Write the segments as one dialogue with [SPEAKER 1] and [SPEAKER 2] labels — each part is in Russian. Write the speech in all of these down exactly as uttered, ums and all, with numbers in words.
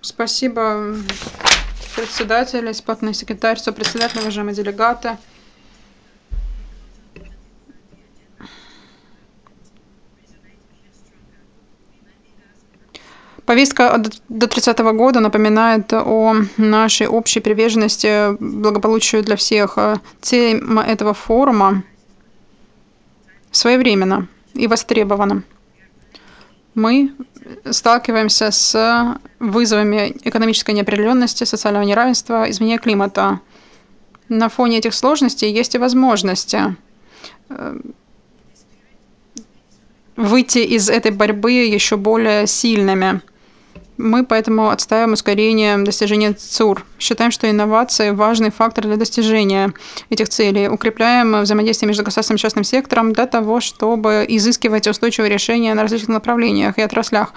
[SPEAKER 1] Спасибо, председатель, исполнительный секретарь, сопредседатель, уважаемые делегаты. Повестка до тридцатого года напоминает о нашей общей приверженности благополучию для всех. Тема этого форума своевременна и востребована. Мы сталкиваемся с вызовами экономической неопределенности, социального неравенства, изменения климата. На фоне этих сложностей есть и возможности выйти из этой борьбы еще более сильными. Мы поэтому отстаиваем ускорение достижения ЦУР. Считаем, что инновации – важный фактор для достижения этих целей. Укрепляем взаимодействие между государственным и частным сектором для того, чтобы изыскивать устойчивые решения на различных направлениях и отраслях.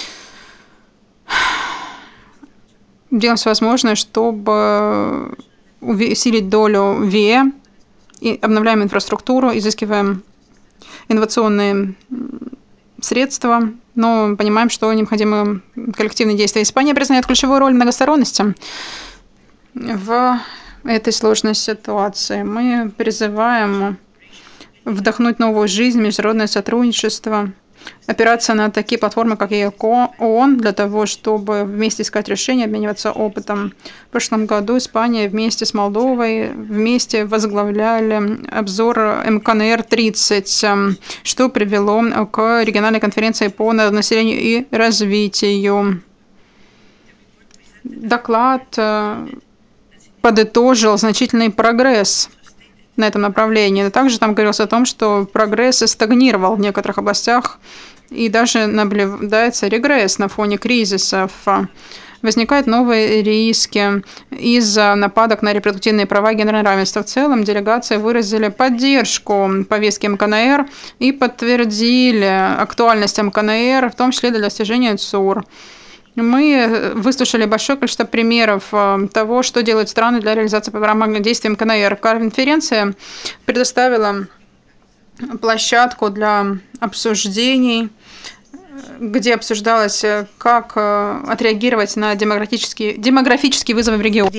[SPEAKER 1] Делаем все возможное, чтобы усилить долю ВИЭ, и обновляем инфраструктуру, изыскиваем инновационные средства, но понимаем, что необходимы коллективные действия. Испания признает ключевую роль многосторонности в этой сложной ситуации. Мы призываем вдохнуть новую жизнь в международное сотрудничество, опираться на такие платформы, как ООН, для того, чтобы вместе искать решения, обмениваться опытом. В прошлом году Испания вместе с Молдовой вместе возглавляли обзор эм ка эн эр тридцать, что привело к региональной конференции по населению и развитию. Доклад подытожил значительный прогресс на этом направлении. Но также там говорилось о том, что прогресс стагнировал в некоторых областях и даже наблюдается регресс на фоне кризисов. Возникают новые риски из-за нападок на репродуктивные права и гендерное равенство. В целом делегации выразили поддержку повестки эм ка эн эр и подтвердили актуальность эм ка эн эр, в том числе для достижения ЦУР. Мы выслушали большое количество примеров того, что делают страны для реализации программы действий эм ка эн эр. Конференция предоставила площадку для обсуждений, где обсуждалось, как отреагировать на демографические, демографические вызовы в регионе.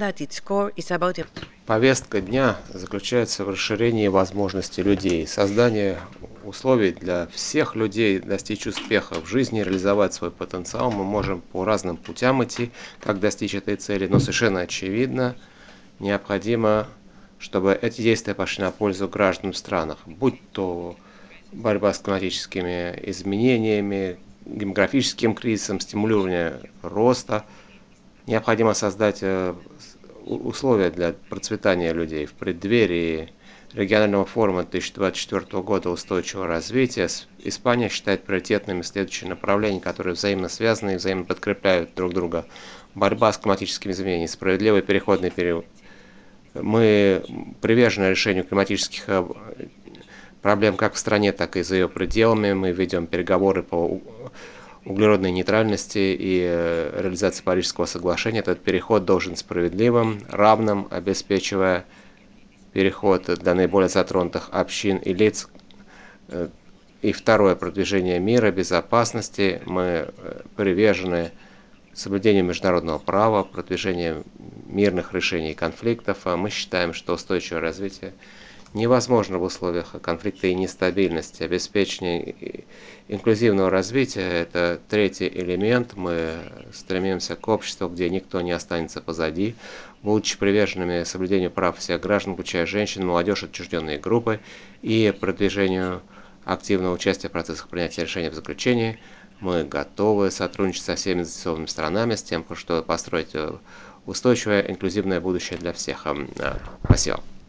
[SPEAKER 2] Повестка дня заключается в расширении возможностей людей, создании условий для всех людей достичь успеха в жизни, реализовать свой потенциал. Мы можем по разным путям идти, как достичь этой цели, но совершенно очевидно, необходимо, чтобы эти действия пошли на пользу граждан в странах, будь то борьба с климатическими изменениями, демографическим кризисом, стимулирование роста. Необходимо создать условия для процветания людей в преддверии регионального форума две тысячи двадцать четвёртого года устойчивого развития. Испания считает приоритетными следующие направления, которые взаимно связаны и взаимно подкрепляют друг друга. Борьба с климатическими изменениями, справедливый переходный период. Мы привержены решению климатических проблем как в стране, так и за ее пределами. Мы ведем переговоры по углеродной нейтральности и реализации Парижского соглашения. Этот переход должен быть справедливым, равным, обеспечивая переход для наиболее затронутых общин и лиц. И второе, продвижение мира, безопасности. Мы привержены соблюдению международного права, продвижению мирных решений конфликтов. Мы считаем, что устойчивое развитие невозможно в условиях конфликта и нестабильности. Обеспечение инклюзивного развития – это третий элемент. Мы стремимся к обществу, где никто не останется позади, будучи приверженными соблюдению прав всех граждан, включая женщин, молодежь, отчужденные группы, и продвижению активного участия в процессах принятия решений в заключении. Мы готовы сотрудничать со всеми заинтересованными сторонами с тем, чтобы построить устойчивое инклюзивное будущее для всех. Спасибо.